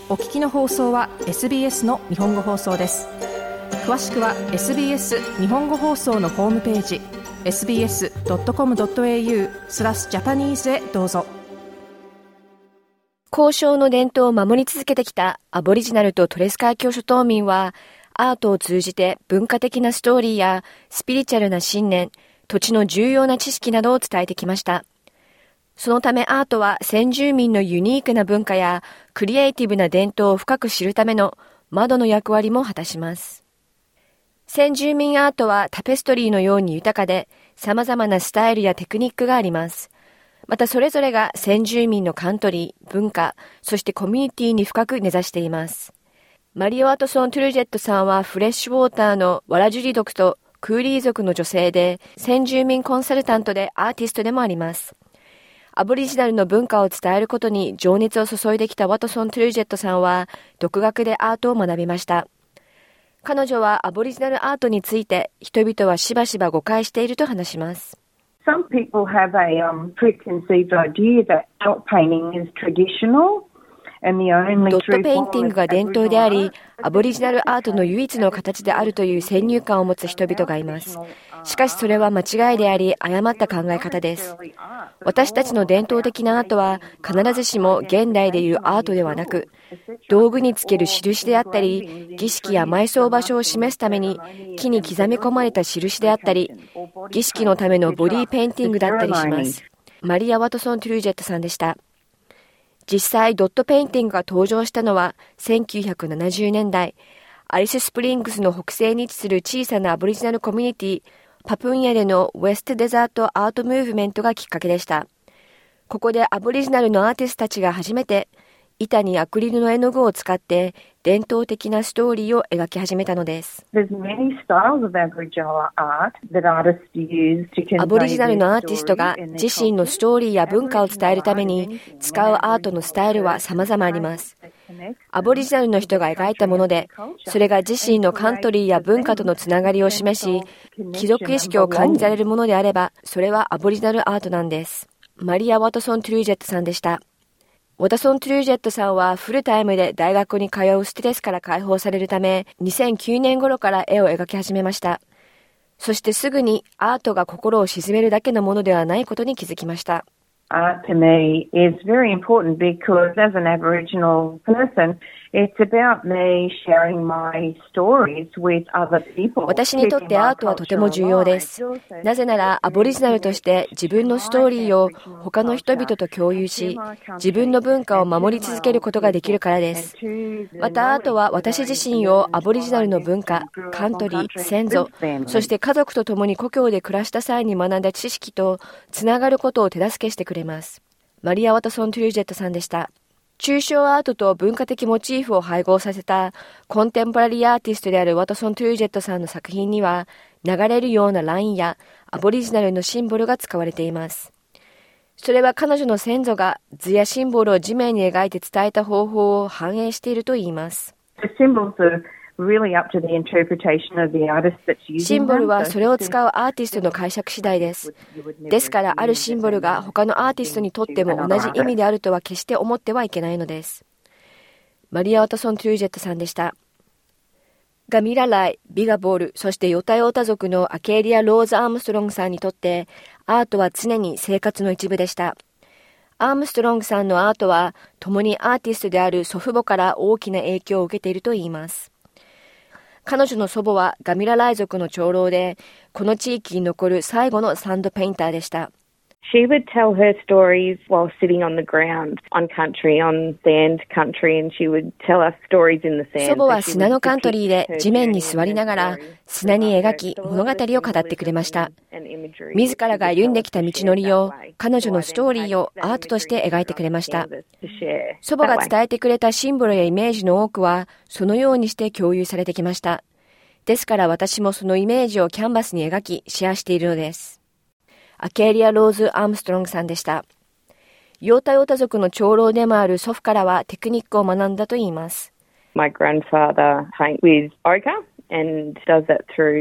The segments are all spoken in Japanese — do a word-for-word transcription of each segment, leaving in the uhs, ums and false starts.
お聞きの放送は エスビーエス の日本語放送です。詳しくは エスビーエス 日本語放送のホームページ エスビーエスドットコムドットエーユー スラスジャパニーズへどうぞ。 交渉の伝統を守り続けてきたアボリジナルとトレス海峡諸島民は、アートを通じて文化的なストーリーやスピリチュアルな信念、土地の重要な知識などを伝えてきました。そのためアートは先住民のユニークな文化やクリエイティブな伝統を深く知るための窓の役割も果たします。先住民アートはタペストリーのように豊かで様々なスタイルやテクニックがあります。またそれぞれが先住民のカントリー、文化、そしてコミュニティに深く根ざしています。マリオ・ワトソン・トゥルジェットさんはフレッシュウォーターのワラジュリ族とクーリー族の女性で先住民コンサルタントでアーティストでもあります。アボリジナルの文化を伝えることに情熱を注いできたワトソン・トゥルジェットさんは独学でアートを学びました。彼女はアボリジナルアートについて人々はしばしば誤解していると話します。 Some people have a um, preconceived idea that dot painting is traditional. ドットペインティングが伝統であり、アボリジナルアートの唯一の形であるという先入観を持つ人々がいます。しかしそれは間違いであり、誤った考え方です。私たちの伝統的なアートは必ずしも現代でいうアートではなく、道具につける印であったり、儀式や埋葬場所を示すために木に刻み込まれた印であったり、儀式のためのボディーペインティングだったりします。マリア・ワトソン・トゥルージェットさんでした。実際ドットペインティングが登場したのはせんきゅうひゃくななじゅうねんだい、アリススプリングスの北西に位置する小さなアボリジナルコミュニティ、パプンヤでのウェストデザートアートムーブメントがきっかけでした。ここでアボリジナルのアーティストたちが初めて板にアクリルの絵の具を使って伝統的なストーリーを描き始めたのです。アボリジナルのアーティストが自身のストーリーや文化を伝えるために使うアートのスタイルは様々あります。アボリジナルの人が描いたもので、それが自身のカントリーや文化とのつながりを示し、貴族意識を感じられるものであれば、それはアボリジナルアートなんです。マリア・ワトソン・トゥルージェットさんでした。ワトソン・トゥルージェットさんはフルタイムで大学に通うストレスから解放されるため、にせんきゅうねん頃から絵を描き始めました。そしてすぐにアートが心を鎮めるだけのものではないことに気づきました。 Art to me is very important because as an Aboriginal person, it's about me sharing my stories with other people. 私にとってアートはとても重要です。なぜならアボリジナルとして自分のストーリーを他の人々と共有し、自分の文化を守り続けることができるからです。またアートは私自身をアボリジナルの文化、カントリー、先祖、そして家族と共に故郷で暮らした際に学んだ知識とつながることを手助けしてくれます。マリア・ワトソン・トゥルージェットさんでした。抽象アートと文化的モチーフを配合させたコンテンポラリーアーティストであるワトソン・トゥルージェットさんの作品には流れるようなラインやアボリジナルのシンボルが使われています。それは彼女の先祖が図やシンボルを地面に描いて伝えた方法を反映しているといいます。シンボルはそれを使うアーティストの解釈次第です。ですからあるシンボルが他のアーティストにとっても同じ意味であるとは決して思ってはいけないのです。マリア・ワトソン・トゥルージェットさんでした。ガミラライ、ビガボール、そしてヨタヨタ族のアケーリア・ローズ・アームストロングさんにとってアートは常に生活の一部でした。アームストロングさんのアートは共にアーティストである祖父母から大きな影響を受けているといいます。彼女の祖母はガミラライ族の長老で、この地域に残る最後のサンドペインターでした。 She would tell her stories while sitting on the ground, on country, on sand country, and she would tell us stories in the sand. 祖母は砂のカントリーで地面に座りながら砂に描き物語を語ってくれました。自らが歩んできた道のりを彼女のストーリーをアートとして描いてくれました。祖母が伝えてくれたシンボルやイメージの多くはそのようにして共有されてきました。ですから私もそのイメージをキャンバスに描きシェアしているのです。アケーリア・ローズ・アームストロングさんでした。ヨータヨータ族の長老でもある祖父からはテクニックを学んだといいます。 My grandfather paints with ochre and does that through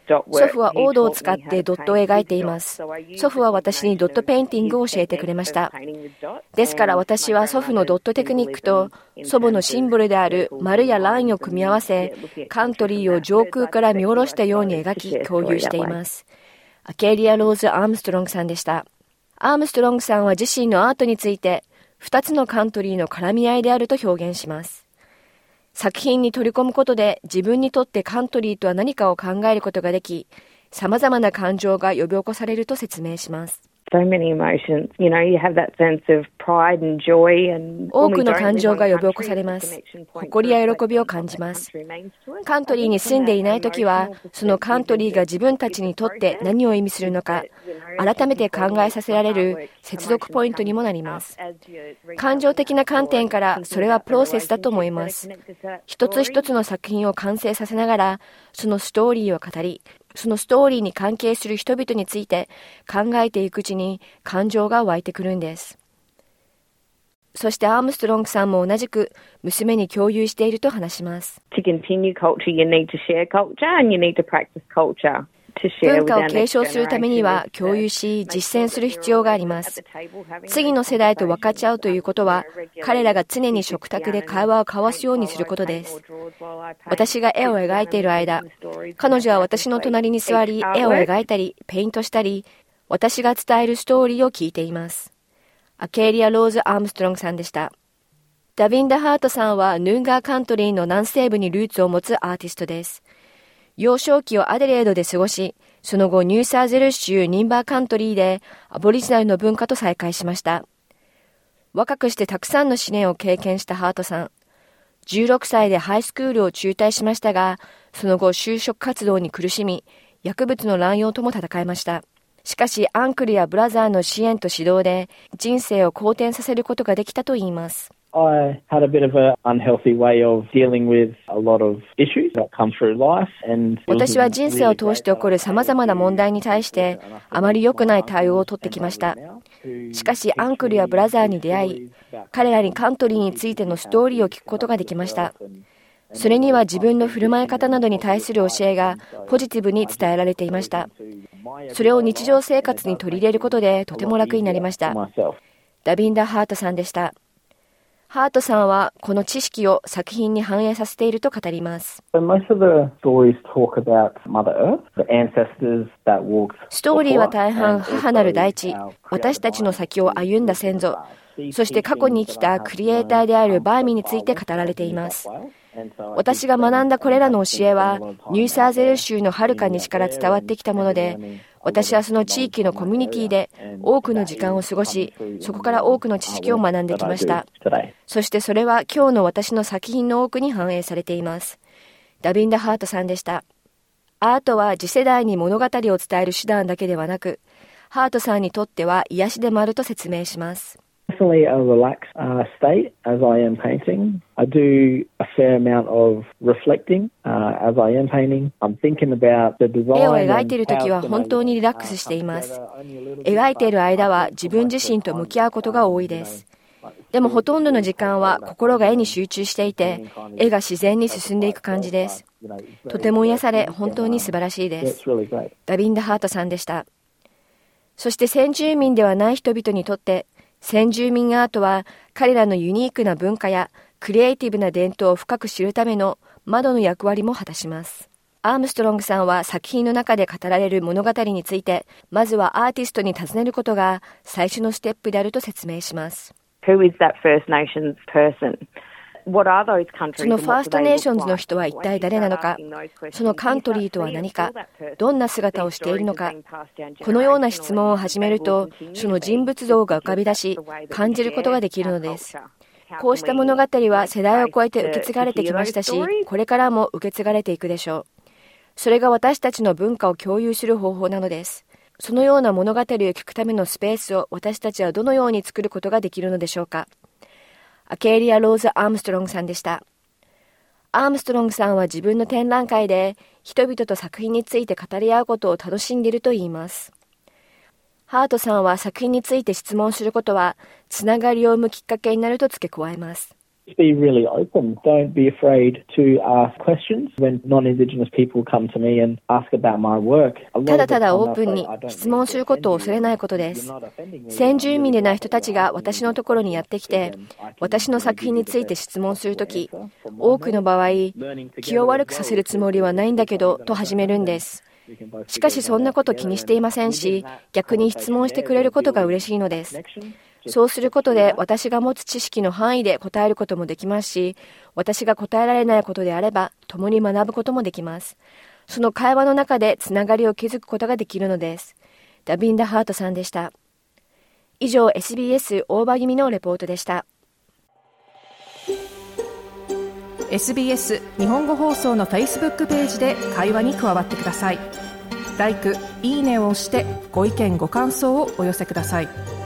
祖父はオードを使ってドットを描いています。祖父は私にドットペインティングを教えてくれました。ですから私は祖父のドットテクニックと祖母のシンボルである丸やラインを組み合わせ、カントリーを上空から見下ろしたように描き共有しています。アケリア・ローズ・アームストロングさんでした。アームストロングさんは自身のアートについて二つのカントリーの絡み合いであると表現します。作品に取り込むことで自分にとってカントリーとは何かを考えることができ、様々な感情が呼び起こされると説明します。 So many emotions. You know, you have that sense of pride and joy and 多くの感情が呼び起こされます。誇りや喜びを感じます。カントリーに住んでいないときは、そのカントリーが自分たちにとって何を意味するのか、改めて考えさせられる接続ポイントにもなります。感情的な観点からそれはプロセスだと思います。一つ一つの作品を完成させながら、そのストーリーを語り、そのストーリーに関係する人々について考えていくうちに感情が湧いてくるんです。そしてアームストロングさんも同じく娘に共有していると話します。 To continue culture, you need to share culture and you need to practice culture. 文化を継承するためには共有し実践する必要があります。次の世代と分かち合うということは、彼らが常に食卓で会話を交わすようにすることです。私が絵を描いている間、彼女は私の隣に座り、絵を描いたり、ペイントしたり、私が伝えるストーリーを聞いています。アケーリア・ローズ・アームストロングさんでした。ダビンダ・ハートさんはヌンガーカントリーの南西部にルーツを持つアーティストです。幼少期をアデレードで過ごし、その後ニューサーゼル州ニンバーカントリーでアボリジナルの文化と再会しました。若くしてたくさんの試練を経験したハートさん。じゅうろくさいでハイスクールを中退しましたが、その後就職活動に苦しみ、薬物の乱用とも戦いました。しかしアンクルやブラザーの支援と指導で人生を好転させることができたといいます。 I had a bit of an unhealthy way of dealing with a lot of issues that come through life. And 私は人生を通して起こる様々な問題に対してあまり良くない対応をとってきました。しかしアンクルやブラザーに出会い、彼らにカントリーについてのストーリーを聞くことができました。それには自分の振る舞い方などに対する教えがポジティブに伝えられていました。それを日常生活に取り入れることでとても楽になりました。ダビンダ・ハートさんでした。ハートさんはこの知識を作品に反映させていると語ります。ストーリーは大半母なる大地、私たちの先を歩んだ先祖、そして過去に生きたクリエイターであるバーミについて語られています。私が学んだこれらの教えはニューサーゼル州のはるか西から伝わってきたもので、私はその地域のコミュニティで多くの時間を過ごし、そこから多くの知識を学んできました。そしてそれは今日の私の作品の多くに反映されています。ダビンダ・ハートさんでした。アートは次世代に物語を伝える手段だけではなく、ハートさんにとっては癒しでもあると説明します。 Definitely a relaxed uh, state as I am painting. I do a fair amount of reflecting uh, as I am painting. I'm thinking about the design. 絵を描いているときは本当にリラックスしています。描いている間は自分自身と向き合うことが多いです。でもほとんどの時間は心が絵に集中していて、絵が自然に進んでいく感じです。とても癒され、本当に素晴らしいです。ダビンダ・ハートさんでした。そして先住民ではない人々にとって、先住民アートは彼らのユニークな文化やクリエイティブな伝統を深く知るための窓の役割も果たします。アームストロングさんは作品の中で語られる物語について、まずはアーティストに尋ねることが最初のステップであると説明します。 Who is that First Nations person? そのファーストネーションズの人は一体誰なのか、そのカントリーとは何か、どんな姿をしているのか、このような質問を始めると、その人物像が浮かび出し、感じることができるのです。こうした物語は世代を超えて受け継がれてきましたし、これからも受け継がれていくでしょう。それが私たちの文化を共有する方法なのです。そのような物語を聞くためのスペースを私たちはどのように作ることができるのでしょうか。アケーリア・ローズ・アームストロングさんでした。アームストロングさんは自分の展覧会で人々と作品について語り合うことを楽しんでいると言います。ハートさんは作品について質問することはつながりを生むきっかけになると付け加えます。 be really open. Don't be afraid to ask questions when non-Indigenous people come to me and ask about my work. ただただオープンに質問することを恐れないことです。先住民でない人たちが私のところにやってきて、私の作品について質問するとき、多くの場合、気を悪くさせるつもりはないんだけどと始めるんです。しかしそんなこと気にしていませんし、逆に質問してくれることが嬉しいのです。そうすることで私が持つ知識の範囲で答えることもできますし、私が答えられないことであれば共に学ぶこともできます。その会話の中でつながりを築くことができるのです。ダビンダ・ハートさんでした。以上 エスビーエス 大場組のレポートでした。 エスビーエス 日本語放送の Facebook ページで会話に加わってください。ライク、いいねを押してご意見ご感想をお寄せください。